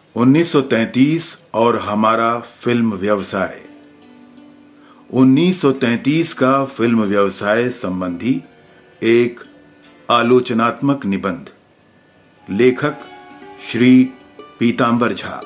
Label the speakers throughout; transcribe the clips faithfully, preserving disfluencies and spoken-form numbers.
Speaker 1: उन्नीस सौ तैंतीस और हमारा फिल्म व्यवसाय। उन्नीस सौ तैंतीस का फिल्म व्यवसाय संबंधी एक आलोचनात्मक निबंध। लेखक श्री पीतांबर झा।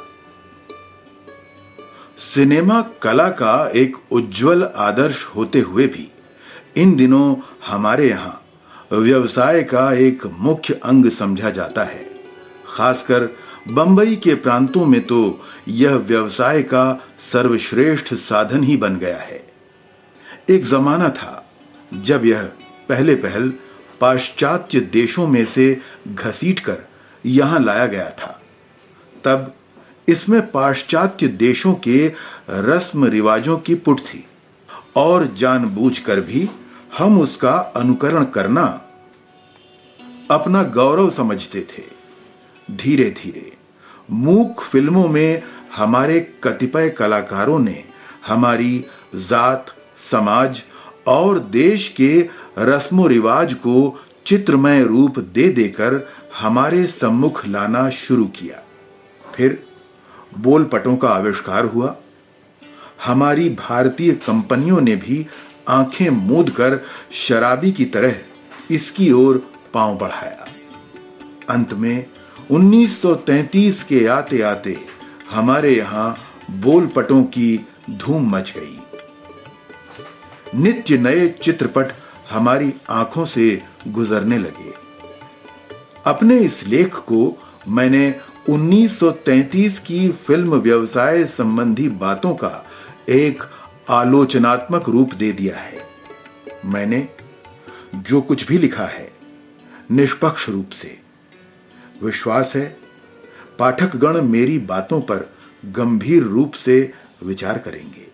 Speaker 1: सिनेमा कला का एक उज्जवल आदर्श होते हुए भी इन दिनों हमारे यहां व्यवसाय का एक मुख्य अंग समझा जाता है। खासकर बंबई के प्रांतों में तो यह व्यवसाय का सर्वश्रेष्ठ साधन ही बन गया है। एक जमाना था जब यह पहले पहल पाश्चात्य देशों में से घसीटकर यहां लाया गया था। तब इसमें पाश्चात्य देशों के रस्म रिवाजों की पुट थी और जानबूझकर भी हम उसका अनुकरण करना अपना गौरव समझते थे। धीरे धीरे मूक फिल्मों में हमारे कतिपय कलाकारों ने हमारी जात, समाज और देश के रस्मों रिवाज को चित्रमय रूप दे देकर हमारे सम्मुख लाना शुरू किया। फिर बोलपटों का आविष्कार हुआ। हमारी भारतीय कंपनियों ने भी आंखें मूंद कर शराबी की तरह इसकी ओर पांव बढ़ाया। अंत में उन्नीस सौ तैंतीस के आते आते हमारे यहां बोलपटों की धूम मच गई। नित्य नए चित्रपट हमारी आंखों से गुजरने लगे। अपने इस लेख को मैंने उन्नीस सौ तैंतीस की फिल्म व्यवसाय संबंधी बातों का एक आलोचनात्मक रूप दे दिया है। मैंने जो कुछ भी लिखा है निष्पक्ष रूप से। विश्वास है पाठकगण मेरी बातों पर गंभीर रूप से विचार करेंगे।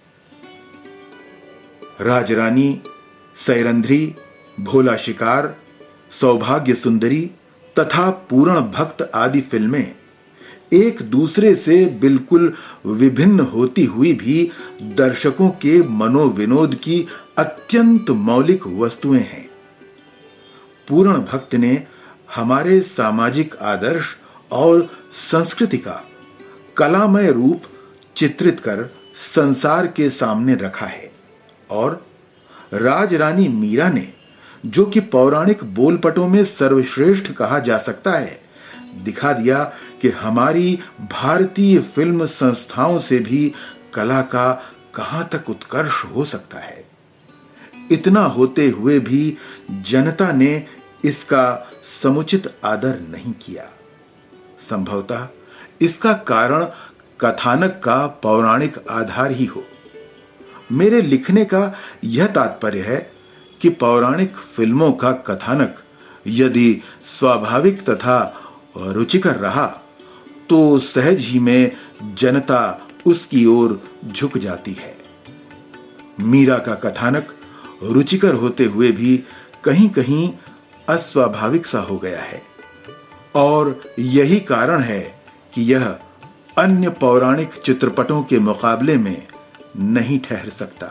Speaker 1: राजरानी, सैरंध्री, भोला शिकार, सौभाग्य सुंदरी तथा पूर्ण भक्त आदि फिल्में एक दूसरे से बिल्कुल विभिन्न होती हुई भी दर्शकों के मनोविनोद की अत्यंत मौलिक वस्तुएं हैं। पूर्ण भक्त ने हमारे सामाजिक आदर्श और संस्कृति का कलामय रूप चित्रित कर संसार के सामने रखा है और राजरानी मीरा ने, जो कि पौराणिक बोलपटों में सर्वश्रेष्ठ कहा जा सकता है, दिखा दिया कि हमारी भारतीय फिल्म संस्थाओं से भी कला का कहां तक उत्कर्ष हो सकता है। इतना होते हुए भी जनता ने इसका समुचित आदर नहीं किया। संभवतः इसका कारण कथानक का पौराणिक आधार ही हो। मेरे लिखने का यह तात्पर्य है कि पौराणिक फिल्मों का कथानक यदि स्वाभाविक तथा रुचिकर रहा तो सहज ही में जनता उसकी ओर झुक जाती है। मीरा का कथानक रुचिकर होते हुए भी कहीं कहीं अस्वाभाविक सा हो गया है और यही कारण है कि यह अन्य पौराणिक चित्रपटों के मुकाबले में नहीं ठहर सकता।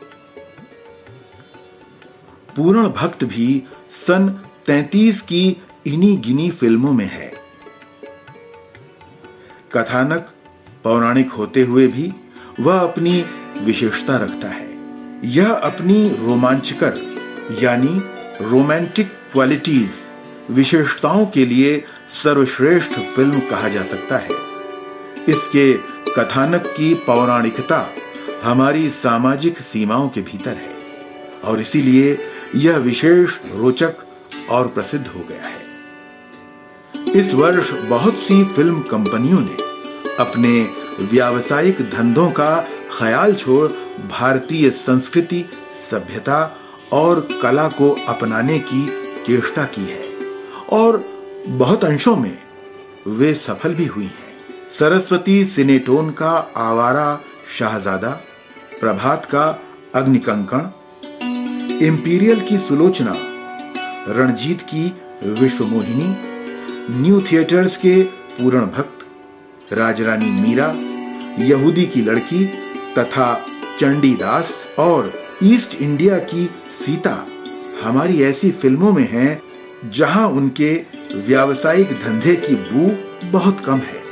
Speaker 1: पूर्ण भक्त भी सन तैंतीस की इन्हीं गिनी फिल्मों में है। कथानक पौराणिक होते हुए भी वह अपनी विशेषता रखता है। यह अपनी रोमांचकर यानी रोमांटिक क्वालिटीज विशेषताओं के लिए सर्वश्रेष्ठ फिल्म कहा जा सकता है। इसके कथानक की पौराणिकता हमारी सामाजिक सीमाओं के भीतर है और इसीलिए यह विशेष रोचक और प्रसिद्ध हो गया है। इस वर्ष बहुत सी फिल्म कंपनियों ने अपने व्यावसायिक धंधों का ख्याल छोड़ भारतीय संस्कृति, सभ्यता और कला को अपनाने की चेष्टा की है और बहुत अंशों में वे सफल भी हुई हैं। सरस्वती सिनेटोन का आवारा शाहजादा, प्रभात का अग्निकंकण, इंपीरियल की सुलोचना, रणजीत की विश्वमोहिनी, न्यू थिएटर्स के पूर्ण भक्त, राजरानी मीरा, यहूदी की लड़की तथा चंडीदास और ईस्ट इंडिया की सीता हमारी ऐसी फिल्मों में हैं जहां उनके व्यावसायिक धंधे की बू बहुत कम है।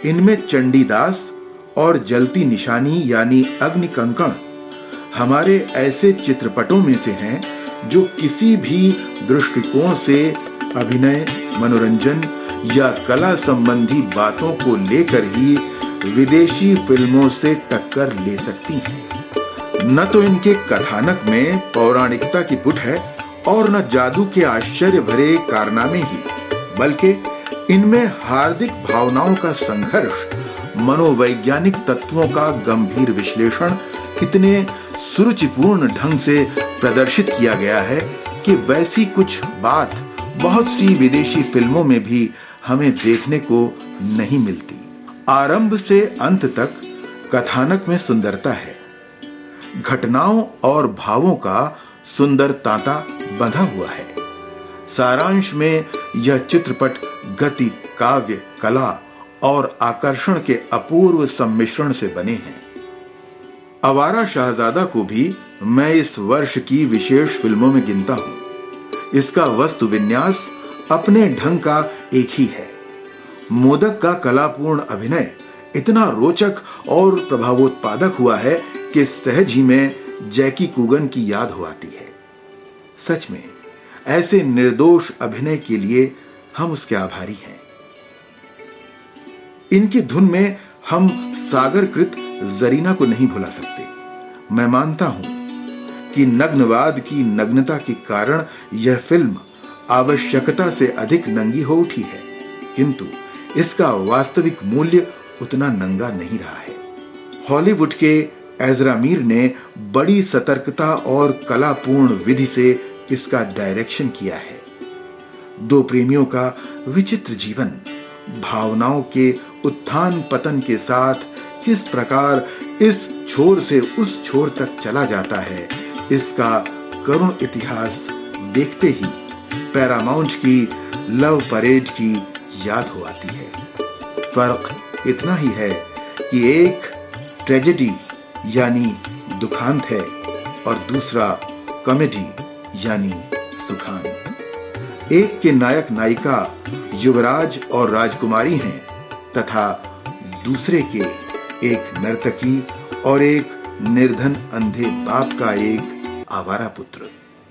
Speaker 1: इनमें चंडीदास और जलती निशानी यानी अग्नि कंकण हमारे ऐसे चित्रपटों में से हैं जो किसी भी दृष्टिकोण से अभिनय, मनोरंजन या कला संबंधी बातों को लेकर ही विदेशी फिल्मों से टक्कर ले सकती हैं। न तो इनके कथानक में पौराणिकता की पुट है और न जादू के आश्चर्य भरे कारनामे ही, बल्कि इनमें हार्दिक भावनाओं का संघर्ष, मनोवैज्ञानिक तत्वों का गंभीर विश्लेषण इतने सुरुचिपूर्ण ढंग से प्रदर्शित किया गया है कि वैसी कुछ बात बहुत सी विदेशी फिल्मों में भी हमें देखने को नहीं मिलती। आरंभ से अंत तक कथानक में सुंदरता है, घटनाओं और भावों का सुंदर तांता बंधा हुआ है। सारांश में यह चित्रपट गति, काव्य, कला और आकर्षण के अपूर्व सम्मिश्रण से बने हैं। आवारा शहजादा को भी मैं इस वर्ष की विशेष फिल्मों में गिनता हूं। इसका वस्तु विन्यास अपने ढंग का एक ही है। मोदक का कलापूर्ण अभिनय इतना रोचक और प्रभावोत्पादक हुआ है कि सहज ही में जैकी कूगन की याद हो आती है। सच में ऐसे निर्दोष अभिनय के लिए हम उसके आभारी हैं। इनकी धुन में हम सागरकृत जरीना को नहीं भुला सकते। मैं मानता हूं कि नग्नवाद की नग्नता के कारण यह फिल्म आवश्यकता से अधिक नंगी हो उठी है, किंतु इसका वास्तविक मूल्य उतना नंगा नहीं रहा है। हॉलीवुड के एज़रा मीर ने बड़ी सतर्कता और कलापूर्ण विधि से इसका डायरेक्शन किया है। दो प्रेमियों का विचित्र जीवन भावनाओं के उत्थान पतन के साथ किस प्रकार इस छोर से उस छोर तक चला जाता है, इसका करुण इतिहास देखते ही पैरामाउंट की लव परेड की याद हो आती है। फर्क इतना ही है कि एक ट्रेजेडी यानी दुखांत है और दूसरा कॉमेडी यानी सुखांत। एक के नायक नायिका युवराज और राजकुमारी हैं तथा दूसरे के एक नर्तकी और एक निर्धन अंधे बाप का एक आवारा पुत्र।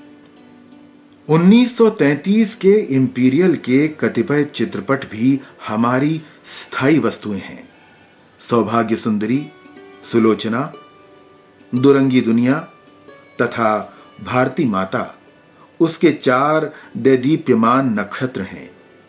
Speaker 1: उन्नीस सौ तैंतीस के इंपीरियल के कतिपय चित्रपट भी हमारी स्थायी वस्तुएं हैं। सौभाग्य सुंदरी, सुलोचना, दुरंगी दुनिया तथा भारती माता उसके चार दैदीप्यमान नक्षत्र हैं।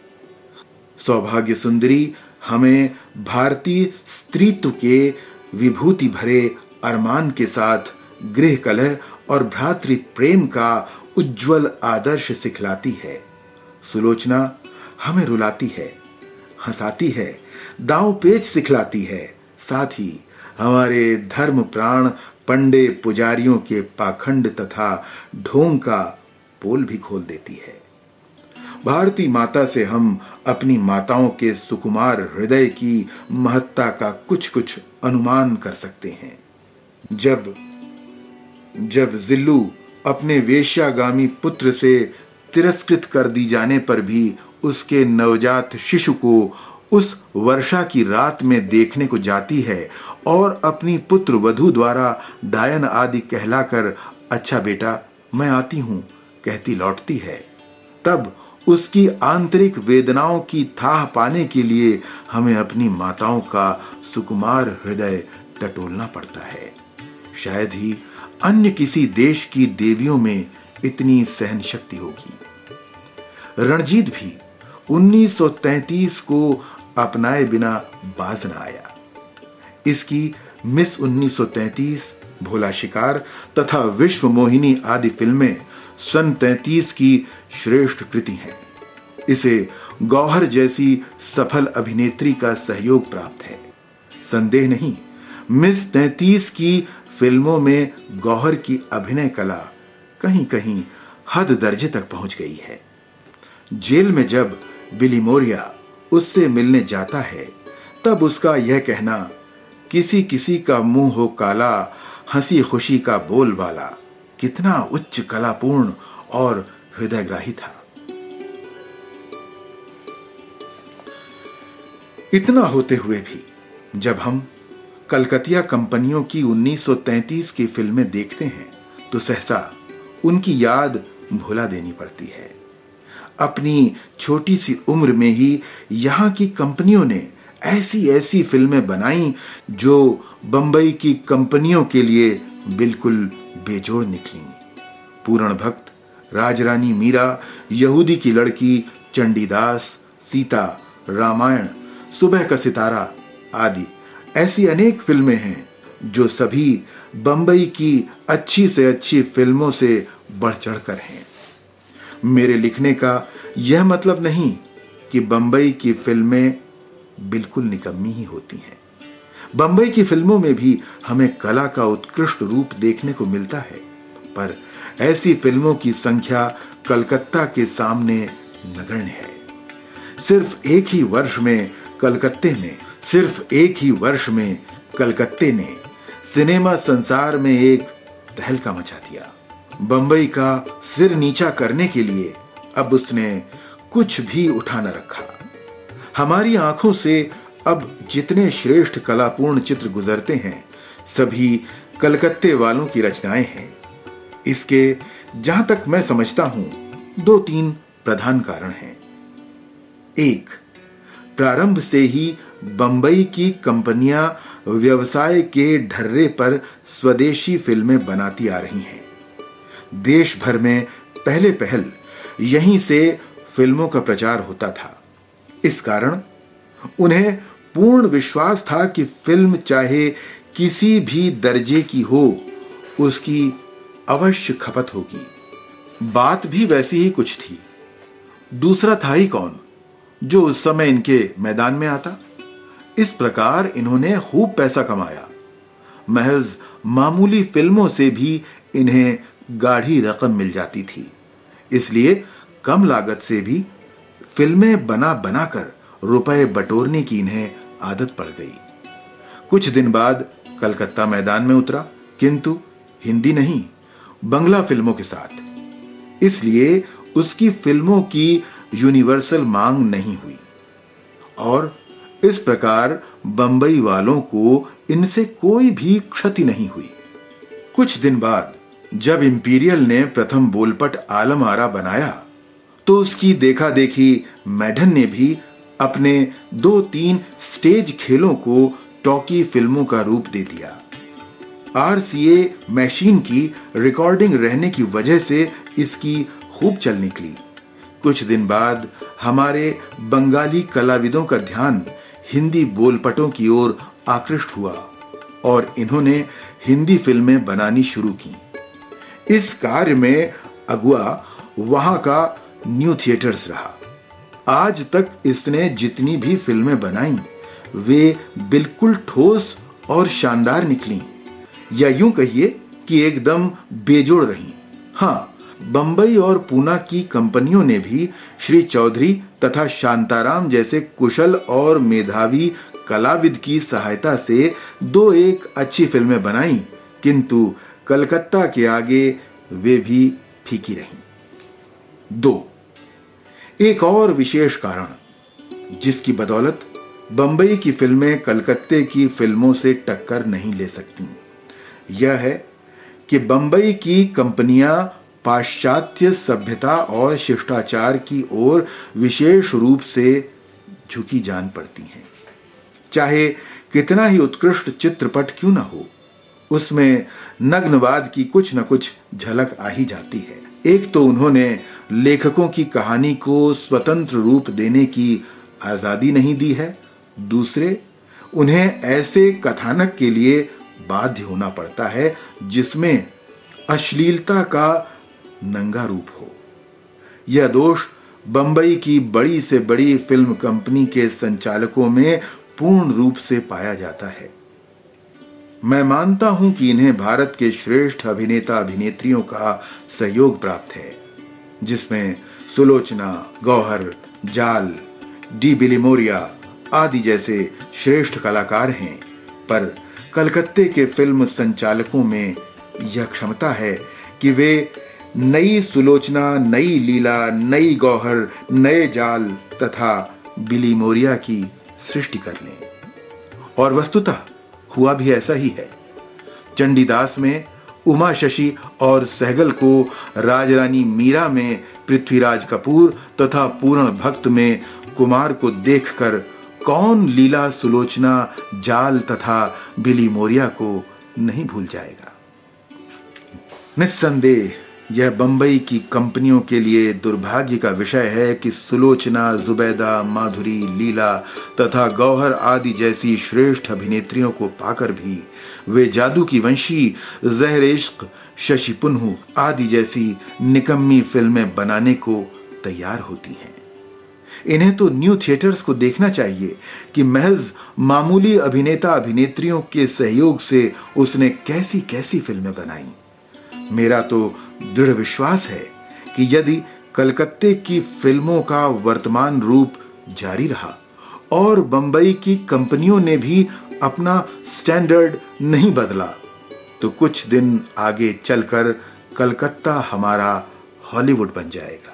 Speaker 1: सौभाग्य सुंदरी हमें भारतीय स्त्रीत्व के विभूति भरे अरमान के साथ गृह कलह और भ्रातृ प्रेम का उज्जवल आदर्श सिखलाती है। सुलोचना हमें रुलाती है, हंसाती है, दांव पेच सिखलाती है, साथ ही हमारे धर्म प्राण पंडे पुजारियों के पाखंड तथा ढोंग का पोल भी खोल देती है। भारती माता से हम अपनी माताओं के सुकुमार हृदय की महत्ता का कुछ कुछ अनुमान कर सकते हैं। जब जब जिल्लू अपने वेश्यागामी पुत्र से तिरस्कृत कर दी जाने पर भी उसके नवजात शिशु को उस वर्षा की रात में देखने को जाती है और अपनी पुत्र वधू द्वारा डायन आदि कहलाकर अच्छा बेटा मैं आती हूं कहती लौटती है, तब उसकी आंतरिक वेदनाओं की थाह पाने के लिए हमें अपनी माताओं का सुकुमार हृदय टटोलना पड़ता है। शायद ही अन्य किसी देश की देवियों में इतनी सहन शक्ति होगी। रणजीत भी उन्नीस सौ तैंतीस को अपनाए बिना बाज न आया। इसकी मिस उन्नीस सौ तैंतीस, भोला शिकार तथा विश्व मोहिनी आदि फिल्में सन तैंतीस की श्रेष्ठ कृति हैं। इसे गौहर जैसी सफल अभिनेत्री का सहयोग प्राप्त है। संदेह नहीं, मिस तैंतीस की फिल्मों में गौहर की अभिनय कला कहीं कहीं हद दर्जे तक पहुंच गई है। जेल में जब बिली मोरिया उससे मिलने जाता है, तब उसका यह कहना किसी किसी का मुंह हो काला, हंसी खुशी का बोलबाला कितना उच्च कलापूर्ण और हृदयग्राही था। इतना होते हुए भी जब हम कलकतिया कंपनियों की उन्नीस सौ तैंतीस की फिल्में देखते हैं तो सहसा उनकी याद भुला देनी पड़ती है। अपनी छोटी सी उम्र में ही यहाँ की कंपनियों ने ऐसी ऐसी फिल्में बनाई जो बंबई की कंपनियों के लिए बिल्कुल बेजोड़ निकली। पूर्ण भक्त, राजरानी मीरा, यहूदी की लड़की, चंडीदास, सीता, रामायण, सुबह का सितारा आदि ऐसी अनेक फिल्में हैं जो सभी बंबई की अच्छी से अच्छी फिल्मों से बढ़ चढ़कर हैं। मेरे लिखने का यह मतलब नहीं कि बंबई की फिल्में बिल्कुल निकम्मी ही होती हैं। बंबई की फिल्मों में भी हमें कला का उत्कृष्ट रूप देखने को मिलता है, पर ऐसी फिल्मों की संख्या कलकत्ता के सामने नगण्य है। सिर्फ एक ही वर्ष में कलकत्ते में सिर्फ एक ही वर्ष में कलकत्ते ने सिनेमा संसार में एक तहलका मचा दिया। बंबई का सिर नीचा करने के लिए अब उसने कुछ भी उठा न रखा। हमारी आंखों से अब जितने श्रेष्ठ कलापूर्ण चित्र गुजरते हैं सभी कलकत्ते वालों की रचनाएं हैं। इसके जहां तक मैं समझता हूं दो तीन प्रधान कारण हैं। एक, प्रारंभ से ही बंबई की कंपनियां व्यवसाय के ढर्रे पर स्वदेशी फिल्में बनाती आ रही हैं। देश भर में पहले पहल यहीं से फिल्मों का प्रचार होता था। इस कारण उन्हें पूर्ण विश्वास था कि फिल्म चाहे किसी भी दर्जे की हो उसकी अवश्य खपत होगी। बात भी वैसी ही कुछ थी। दूसरा था ही कौन जो उस समय इनके मैदान में आता। इस प्रकार इन्होंने खूब पैसा कमाया। महज मामूली फिल्मों से भी इन्हें गाढ़ी रकम मिल जाती थी, इसलिए कम लागत से भी फिल्में बना बनाकर रुपए बटोरने की इन्हें आदत पड़ गई। कुछ दिन बाद कलकत्ता मैदान में उतरा, किंतु हिंदी नहीं बंगला फिल्मों के साथ। इसलिए उसकी फिल्मों की यूनिवर्सल मांग नहीं हुई और इस प्रकार बंबई वालों को इनसे कोई भी क्षति नहीं हुई। कुछ दिन बाद जब इंपीरियल ने प्रथम बोलपट आलम आरा बनाया तो उसकी देखा देखी मैडन ने भी अपने दो तीन स्टेज खेलों को टॉकी फिल्मों का रूप दे दिया। आरसीए मशीन की रिकॉर्डिंग रहने की वजह से इसकी खूब चल निकली। कुछ दिन बाद हमारे बंगाली कलाविदों का ध्यान हिंदी बोलपटों की ओर आकृष्ट हुआ और इन्होंने हिंदी फिल्में बनानी शुरू की। इस कार्य में अगुआ वहां का न्यू थिएटर्स रहा। आज तक इसने जितनी भी फिल्में बनाई वे बिल्कुल ठोस और शानदार निकली, या यूं कहिए कि एकदम बेजोड़ रही। हाँ, बंबई और पूना की कंपनियों ने भी श्री चौधरी तथा शांताराम जैसे कुशल और मेधावी कलाविद की सहायता से दो एक अच्छी फिल्में बनाई, किंतु कलकत्ता के आगे वे भी फीकी रहीं। दो, एक और विशेष कारण जिसकी बदौलत बंबई की फिल्में कलकत्ते की फिल्मों से टक्कर नहीं ले सकती, यह है कि बंबई की कंपनियां पाश्चात्य सभ्यता और शिष्टाचार की ओर विशेष रूप से झुकी जान पड़ती हैं। चाहे कितना ही उत्कृष्ट चित्रपट क्यों ना हो, उसमें नग्नवाद की कुछ न कुछ झलक आ ही जाती है। एक तो उन्होंने लेखकों की कहानी को स्वतंत्र रूप देने की आजादी नहीं दी है, दूसरे उन्हें ऐसे कथानक के लिए बाध्य होना पड़ता है जिसमें अश्लीलता का नंगा रूप हो। यह दोष बंबई की बड़ी से बड़ी फिल्म कंपनी के संचालकों में पूर्ण रूप से पाया जाता है। मैं मानता हूं कि इन्हें भारत के श्रेष्ठ अभिनेता अभिनेत्रियों का सहयोग प्राप्त है, जिसमें सुलोचना, गौहर, जाल, डी बिलिमोरिया आदि जैसे श्रेष्ठ कलाकार हैं, पर कलकत्ते के फिल्म संचालकों में यह क्षमता है कि वे नई सुलोचना, नई लीला, नई गौहर, नए जाल तथा बिलिमोरिया की सृष्टि कर लें। और वस्तुतः हुआ भी ऐसा ही है। चंडीदास में उमा शशि और सहगल को राजरानी मीरा में पृथ्वीराज कपूर तथा पूर्ण भक्त में कुमार को देखकर कौन लीला सुलोचना जाल तथा बिली मोरिया को नहीं भूल जाएगा। निस्संदेह यह बंबई की कंपनियों के लिए दुर्भाग्य का विषय है कि सुलोचना, जुबैदा, माधुरी, लीला तथा गौहर आदि जैसी श्रेष्ठ अभिनेत्रियों को पाकर भी वे जादू की वंशी, ज़हर इश्क, शशि पुन्हु आदि जैसी निकम्मी फिल्में बनाने को तैयार होती हैं। इन्हें तो न्यू थिएटर्स को देखना चाहिए कि महज मामूली अभिनेता अभिनेत्रियों के सहयोग से उसने कैसी कैसी फिल्में बनाई। मेरा तो दृढ़ विश्वास है कि यदि कलकत्ते की फिल्मों का वर्तमान रूप जारी रहा और बंबई की कंपनियों ने भी अपना स्टैंडर्ड नहीं बदला तो कुछ दिन आगे चलकर कलकत्ता हमारा हॉलीवुड बन जाएगा।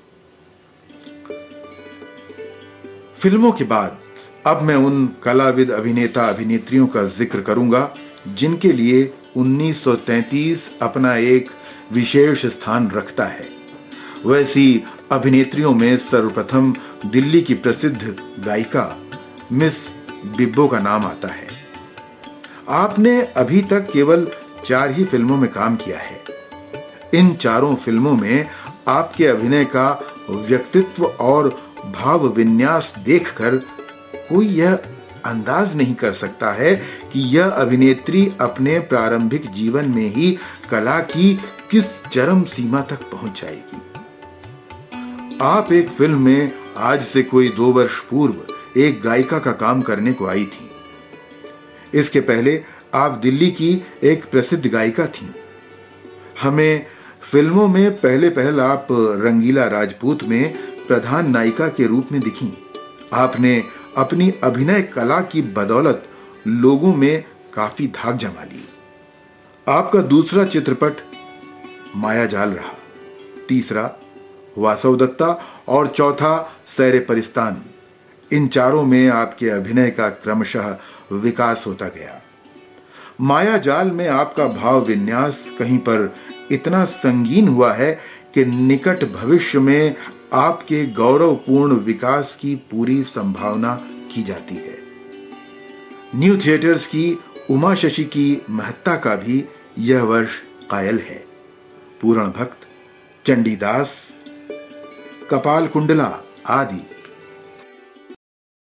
Speaker 1: फिल्मों के बाद अब मैं उन कलाविद अभिनेता अभिनेत्रियों का जिक्र करूंगा जिनके लिए उन्नीस सौ तैंतीस अपना एक विशेष स्थान रखता है। वैसी अभिनेत्रियों में सर्वप्रथम दिल्ली की प्रसिद्ध गायिका मिस बिब्बो का नाम आता है। आपने अभी तक केवल चार ही फिल्मों में काम किया है। इन चारों फिल्मों में आपके अभिनय का व्यक्तित्व और भाव विन्यास देखकर कोई यह अंदाज नहीं कर सकता है कि यह अभिनेत्री अपने प्रारंभिक जीवन में ही कला की किस चरम सीमा तक पहुंच जाएगी। आप एक फिल्म में आज से कोई दो वर्ष पूर्व एक गायिका का काम करने को आई थी। इसके पहले आप दिल्ली की एक प्रसिद्ध गायिका थीं। हमें फिल्मों में पहले पहल आप रंगीला राजपूत में प्रधान नायिका के रूप में दिखीं। आपने अपनी अभिनय कला की बदौलत लोगों में काफी धाक जमा ली। आपका दूसरा चित्रपट मायाजाल रहा, तीसरा वासवदत्ता और चौथा सैरे परिस्तान। इन चारों में आपके अभिनय का क्रमशः विकास होता गया। मायाजाल में आपका भाव विन्यास कहीं पर इतना संगीन हुआ है कि निकट भविष्य में आपके गौरवपूर्ण विकास की पूरी संभावना की जाती है। न्यू थिएटर्स की उमा शशि की महत्ता का भी यह वर्ष कायल है। पूर्ण भक्त, चंडीदास, कपाल कुंडला आदि